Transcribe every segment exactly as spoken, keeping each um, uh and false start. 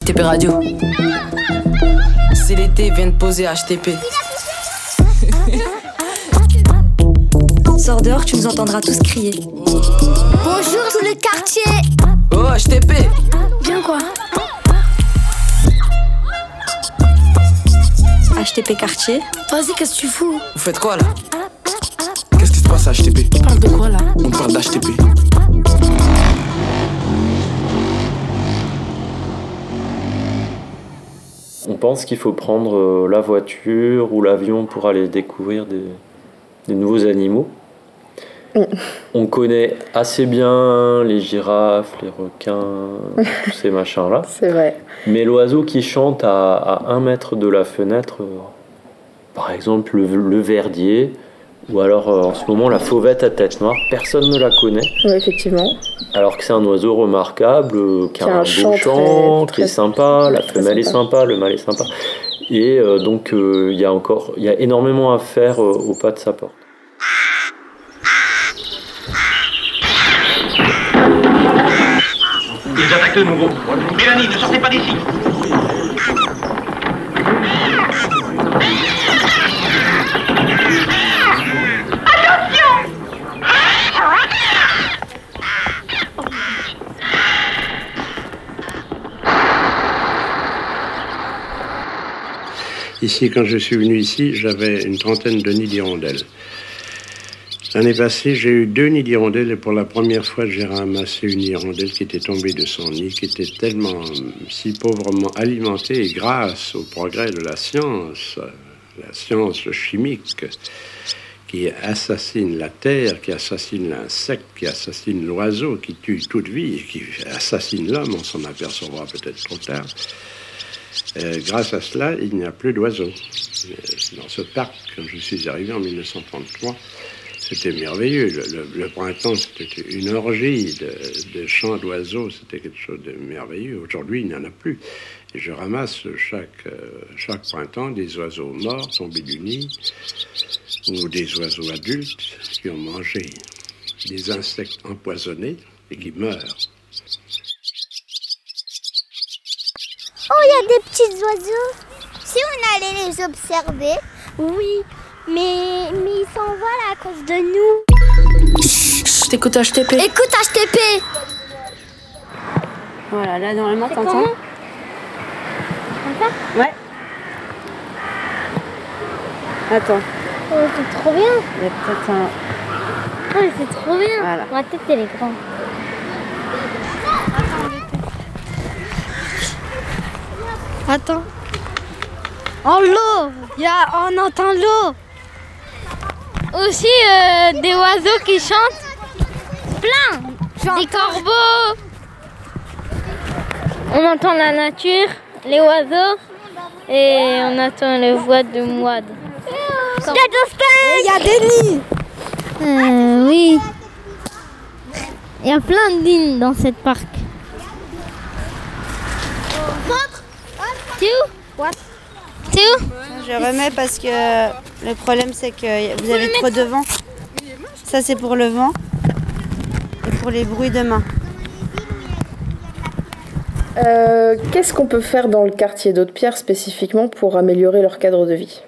T P Radio. C'est l'été, viens de poser H T P. Sors dehors, tu nous entendras tous crier. Bonjour tout le quartier. Oh, H T P. Bien quoi? H T P quartier. Vas-y, qu'est-ce que tu fous? Vous faites quoi là? Qu'est-ce qui se passe à H T P? Tu parles de quoi là? On parle d'H T P. On pense qu'il faut prendre la voiture ou l'avion pour aller découvrir des, des nouveaux animaux. Mm. On connaît assez bien les girafes, les requins, tous ces machins-là. C'est vrai. Mais l'oiseau qui chante à, à un mètre de la fenêtre, euh, par exemple le, le verdier, ou alors euh, en ce moment la fauvette à tête noire, personne ne la connaît. Oui, effectivement. Alors que c'est un oiseau remarquable, euh, qui, qui a un, un beau chant, chant très, très, très sympa, très, la femelle est sympa, le mâle est sympa. Et euh, donc il euh, y a encore, il y a énormément à faire euh, au pas de sa porte. Ils attaquent de nouveau. Mélanie, ne sortez pas d'ici. Ici, quand je suis venu ici, j'avais une trentaine de nids d'hirondelles. L'année passée, j'ai eu deux nids d'hirondelles et pour la première fois, j'ai ramassé une hirondelle qui était tombée de son nid, qui était tellement si pauvrement alimentée et grâce au progrès de la science, la science chimique, qui assassine la terre, qui assassine l'insecte, qui assassine l'oiseau, qui tue toute vie et qui assassine l'homme, on s'en apercevra peut-être trop tard. Euh, grâce à cela, il n'y a plus d'oiseaux. Dans ce parc, quand je suis arrivé en mille neuf cent trente-trois, c'était merveilleux. Le, le, le printemps, c'était une orgie de, de chants d'oiseaux. C'était quelque chose de merveilleux. Aujourd'hui, il n'y en a plus. Et je ramasse chaque, euh, chaque printemps des oiseaux morts, tombés du nid, ou des oiseaux adultes qui ont mangé des insectes empoisonnés et qui meurent. Oh, il y a des petits oiseaux. Si on allait les observer. Oui, mais, mais ils s'envolent à cause de nous. Chut, t'écoutes H T P. Écoute H T P. Voilà, là normalement c'est t'entends. Comme ça? Ouais. Attends. Oh, c'est trop bien. Il y a peut-être un... Oh, c'est trop bien. Voilà. Ma tête, elle est grande. Attends. Oh, l'eau. Il y a... On entend l'eau. Aussi, euh, des oiseaux qui chantent. Plein. J'entends. Des corbeaux. On entend la nature, les oiseaux. Et on entend les voix de mouades. Il y a des nids. Euh, oui. Il y a plein de nids dans cette parc. C'est où? C'est où? Je remets parce que le problème c'est que vous avez trop de vent. Ça c'est pour le vent et pour les bruits de main. Euh, qu'est-ce qu'on peut faire dans le quartier d'Aude-Pierre spécifiquement pour améliorer leur cadre de vie?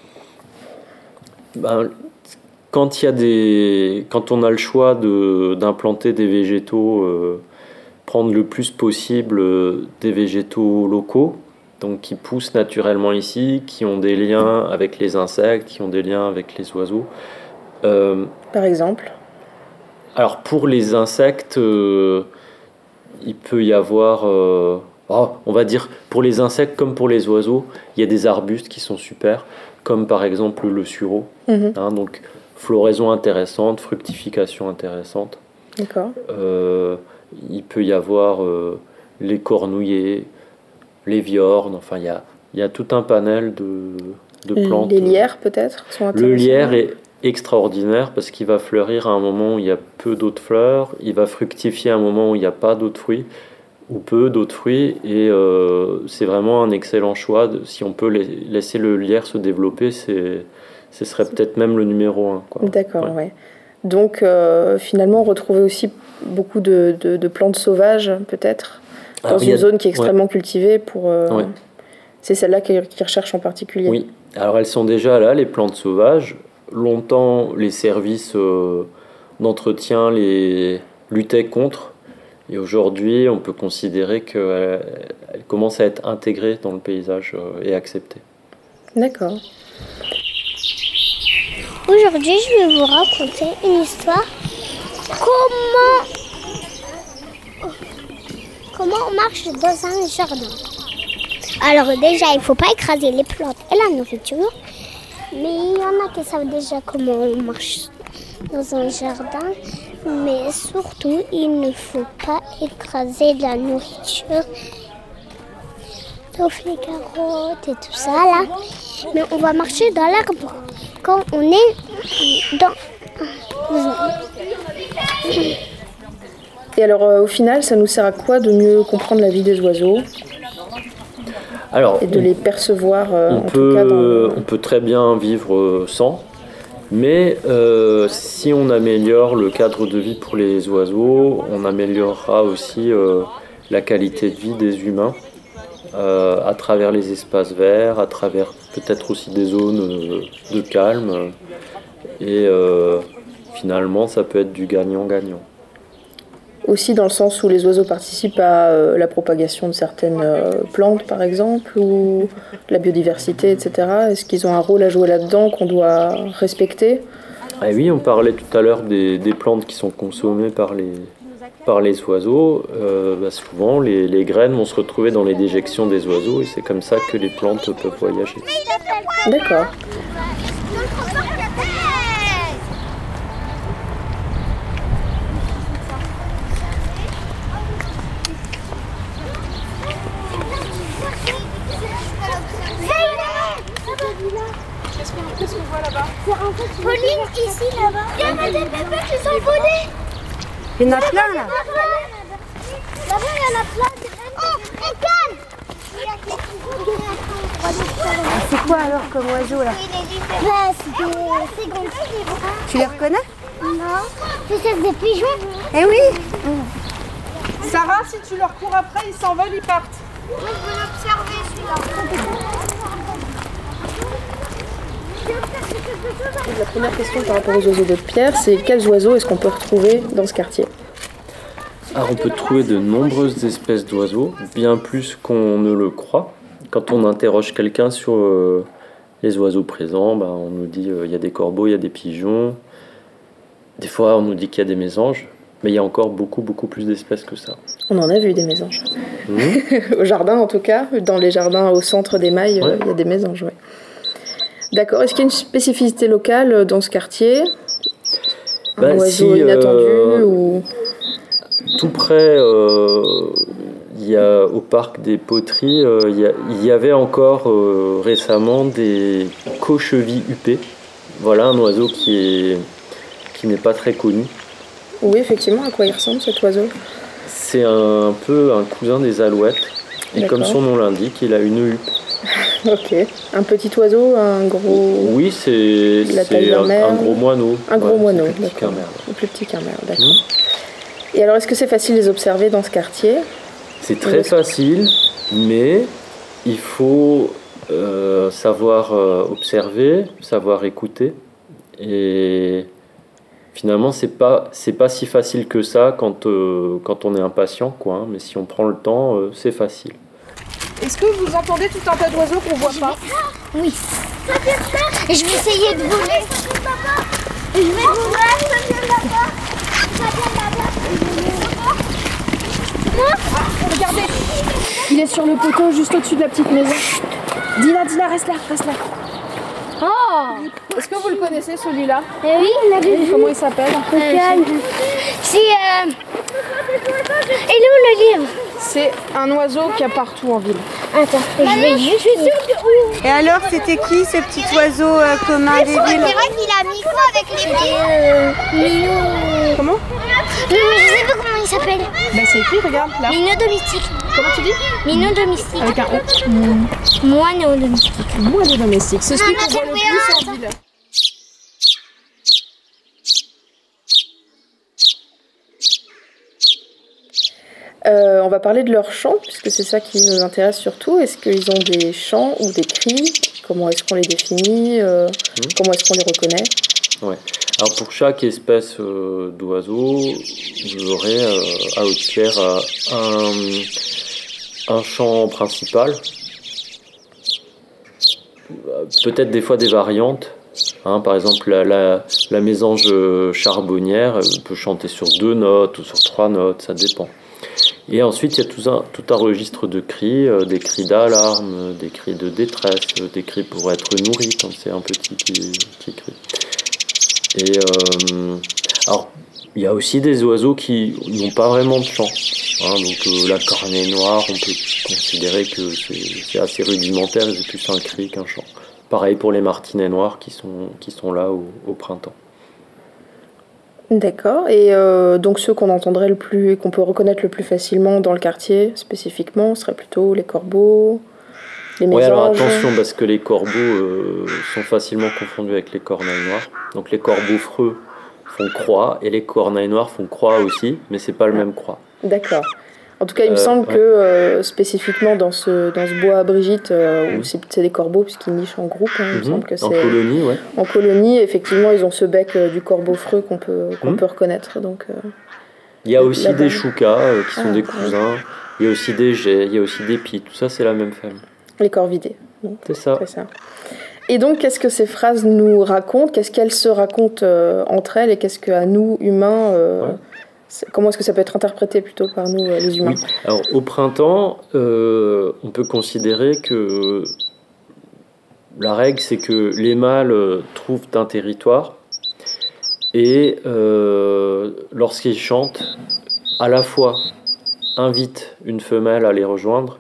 Ben, quand il y a des, quand on a le choix de, d'implanter des végétaux, euh, prendre le plus possible euh, des végétaux locaux, donc qui poussent naturellement ici, qui ont des liens avec les insectes, qui ont des liens avec les oiseaux. Euh, Par exemple? Alors pour les insectes, euh, il peut y avoir, euh, oh, on va dire pour les insectes comme pour les oiseaux, il y a des arbustes qui sont super, comme par exemple le sureau. Mm-hmm. Hein, donc floraison intéressante, fructification intéressante. D'accord. Euh, il peut y avoir euh, les cornouillers, les viornes, enfin il y a, il y a tout un panel de, de plantes. Les lierres peut-être sont intéressantes. Le lierre est extraordinaire parce qu'il va fleurir à un moment où il y a peu d'autres fleurs, il va fructifier à un moment où il n'y a pas d'autres fruits, ou peu d'autres fruits, et euh, c'est vraiment un excellent choix. De, si on peut la- laisser le lierre se développer, c'est, ce serait peut-être même le numéro un. Quoi. D'accord, Ouais. ouais. Donc euh, finalement, retrouver aussi beaucoup de, de, de plantes sauvages peut-être Dans Alors, il une y a- zone qui est ouais. extrêmement cultivée pour... euh, Ouais. C'est celle-là qu'ils qu'ils recherchent en particulier. Oui, alors elles sont déjà là, les plantes sauvages. Longtemps, les services euh, d'entretien les luttaient contre. Et aujourd'hui, on peut considérer qu'elles elles commencent à être intégrées dans le paysage euh, et acceptées. D'accord. Aujourd'hui, je vais vous raconter une histoire. Comment, comment on marche dans un jardin. Alors déjà, il ne faut pas écraser les plantes et la nourriture. Mais il y en a qui savent déjà comment on marche dans un jardin. Mais surtout, il ne faut pas écraser la nourriture. Sauf les carottes et tout ça là. Mais on va marcher dans l'arbre quand on est dans... Et alors, euh, au final, ça nous sert à quoi de mieux comprendre la vie des oiseaux Alors, et de on- les percevoir, euh, on, en peut, tout cas, dans... on peut très bien vivre euh, sans, mais euh, si on améliore le cadre de vie pour les oiseaux, on améliorera aussi euh, la qualité de vie des humains euh, à travers les espaces verts, à travers peut-être aussi des zones euh, de calme. Et euh, finalement, ça peut être du gagnant-gagnant. Aussi dans le sens où les oiseaux participent à euh, la propagation de certaines euh, plantes, par exemple, ou la biodiversité, et cetera. Est-ce qu'ils ont un rôle à jouer là-dedans qu'on doit respecter ? Et oui, on parlait tout à l'heure des, des plantes qui sont consommées par les, par les oiseaux. Euh, bah souvent, les, les graines vont se retrouver dans les déjections des oiseaux et c'est comme ça que les plantes peuvent voyager. D'accord. Qu'est-ce qu'on voit là-bas? Pauline, ici, là-bas. Il y en a des bébés qui sont volés. Il y en a plein là. Là-bas, il y en a plein. Oh, on calme. C'est quoi alors comme oiseau là? Bah, c'est des secondes. Tu les reconnais? Non, c'est des pigeons. Eh oui. Sarah, si tu leur cours après, ils s'envolent, ils partent. Moi, je veux l'observer, celui-là. La première question par rapport aux oiseaux de pierre, c'est quels oiseaux est-ce qu'on peut retrouver dans ce quartier ? Alors on peut trouver de nombreuses espèces d'oiseaux, bien plus qu'on ne le croit. Quand on interroge quelqu'un sur euh, les oiseaux présents, bah, on nous dit qu'il euh, y a des corbeaux, il y a des pigeons. Des fois on nous dit qu'il y a des mésanges, mais il y a encore beaucoup beaucoup plus d'espèces que ça. On en a vu des mésanges. Mmh. Au jardin en tout cas, dans les jardins au centre des Mailles, Ouais. il y a des mésanges. Ouais. D'accord, est-ce qu'il y a une spécificité locale dans ce quartier ? Un Bah, oiseau si, inattendu euh, ou... Tout près, euh, il y a, au parc des Poteries, euh, il, y a- il y avait encore euh, récemment des cochevilles huppées. Voilà un oiseau qui est qui n'est pas très connu. Oui, effectivement, à quoi il ressemble cet oiseau ? C'est un peu un cousin des alouettes. Et D'accord. comme son nom l'indique, il a une huppe. Ok. Un petit oiseau, un gros... Oui, c'est La taille c'est d'un un, merle. un gros moineau. Un gros Ouais, moineau, c'est plus petit d'accord. qu'un merle. Ou plus petit qu'un merle, d'accord. Mmh. Et alors, est-ce que c'est facile de les observer dans ce quartier ? C'est très facile, mais il faut euh, savoir euh, observer, savoir écouter. Et finalement, c'est pas c'est pas si facile que ça quand euh, quand on est impatient, quoi. Hein, mais si on prend le temps, euh, c'est facile. Est-ce que vous entendez tout un tas d'oiseaux qu'on voit pas? Oui. Et je vais essayer de voler. Et je vais voler. Ça vient là-bas. Ça vient là-bas. Moi, Regardez, il est sur le poteau juste au-dessus de la petite maison. Dina, Dina, reste là, reste là. Oh. Est-ce que vous le connaissez celui-là? Eh oui, on l'avait vu. Comment il s'appelle? C'est... Euh... Et là, le livre. C'est un oiseau qu'il y a partout en ville. Attends, je vais juste... Et alors, c'était qui ce petit oiseau euh, commun des On villes? dirait qu'il a mis quoi avec les pieds euh, Minou... Comment? Mais je sais pas comment il s'appelle. Ben c'est écrit, regarde là. Minou domestique. Comment tu dis? Minou domestique. Avec un O. Moineau domestique. Moineau domestique. C'est celui Maman, qu'on voit le t'as plus fait en ville. Euh, on va parler de leur chant, puisque c'est ça qui nous intéresse surtout. Est-ce qu'ils ont des chants ou des cris? Comment est-ce qu'on les définit? euh, mmh. Comment est-ce qu'on les reconnaît? Ouais. Alors pour chaque espèce euh, d'oiseau, vous aurez euh, à Haute-Pierre euh, un, un chant principal, peut-être des fois des variantes. Hein, par exemple, la, la, la mésange charbonnière elle peut chanter sur deux notes ou sur trois notes, ça dépend. Et ensuite, il y a tout un, tout un registre de cris, euh, des cris d'alarme, des cris de détresse, euh, des cris pour être nourri quand c'est un petit qui, qui crie. Et euh, alors, il y a aussi des oiseaux qui n'ont pas vraiment de chant. Hein, donc euh, la cornée noire, on peut considérer que c'est, c'est assez rudimentaire, c'est plus un cri qu'un chant. Pareil pour les martinets noirs qui sont, qui sont là au, au printemps. D'accord. Et euh, donc ceux qu'on entendrait le plus, qu'on peut reconnaître le plus facilement dans le quartier spécifiquement, seraient plutôt les corbeaux, les mésanges. Oui, alors attention, parce que les corbeaux euh, sont facilement confondus avec les corneilles noires. Donc les corbeaux freux font croix et les corneilles noires font croix aussi, mais c'est pas le même croix. D'accord. En tout cas, il me Euh, semble ouais. que euh, spécifiquement dans ce, dans ce bois à Brigitte, euh, où Mm. c'est, c'est des corbeaux, puisqu'ils nichent en groupe, hein, il me Mhm. semble que c'est... En colonie, ouais. En colonie, effectivement, ils ont ce bec euh, du corbeau freux qu'on peut, qu'on Mm. peut reconnaître. Donc, euh, Il y a aussi là-bas. des choucas euh, qui sont Ah, des ouais. cousins. Il y a aussi des geais, il y a aussi des pies. Tout ça, c'est la même famille. les corvidés. Donc, C'est ça. c'est ça. Et donc, qu'est-ce que ces phrases nous racontent? Qu'est-ce qu'elles se racontent euh, entre elles? Et qu'est-ce qu'à nous, humains, euh, Ouais. c'est- comment est-ce que ça peut être interprété plutôt par nous, euh, les humains? Oui. Alors, au printemps, euh, on peut considérer que la règle, c'est que les mâles euh, trouvent un territoire et euh, lorsqu'ils chantent, à la fois invitent une femelle à les rejoindre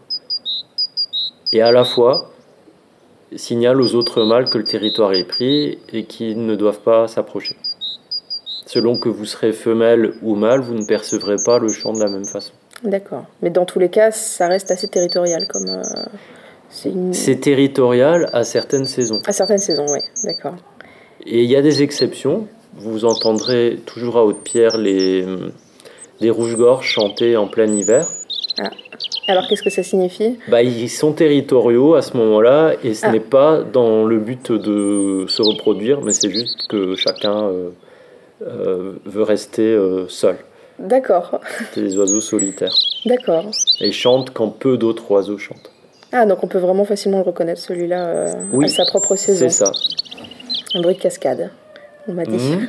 et à la fois signalent aux autres mâles que le territoire est pris et qu'ils ne doivent pas s'approcher. Selon que vous serez femelle ou mâle, vous ne percevrez pas le chant de la même façon. D'accord. Mais dans tous les cas, ça reste assez territorial comme... euh, c'est une... C'est territorial à certaines saisons. À certaines saisons, oui. D'accord. Et il y a des exceptions. Vous entendrez toujours à Haute-Pierre les, les rouges-gorges chanter en plein hiver. Ah. Alors, qu'est-ce que ça signifie? Bah, ils sont territoriaux à ce moment-là et ce Ah. n'est pas dans le but de se reproduire, mais c'est juste que chacun euh, euh, veut rester euh, seul. D'accord. C'est des oiseaux solitaires. D'accord. Et ils chantent quand peu d'autres oiseaux chantent. Ah, donc on peut vraiment facilement le reconnaître, celui-là, euh, Oui, à sa propre saison. C'est ça. Un bruit de cascade, on m'a dit. Mhm.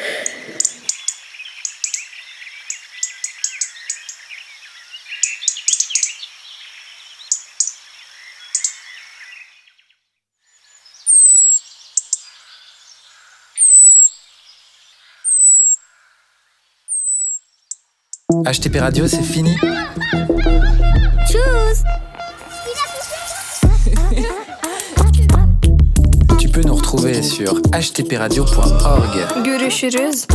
H T P Radio, c'est fini. Tchuss. Tu peux nous retrouver sur h t p radio point org. Görüşürüz.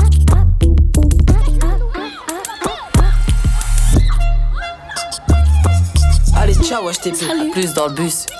Allez, ciao H T P, à plus dans le bus.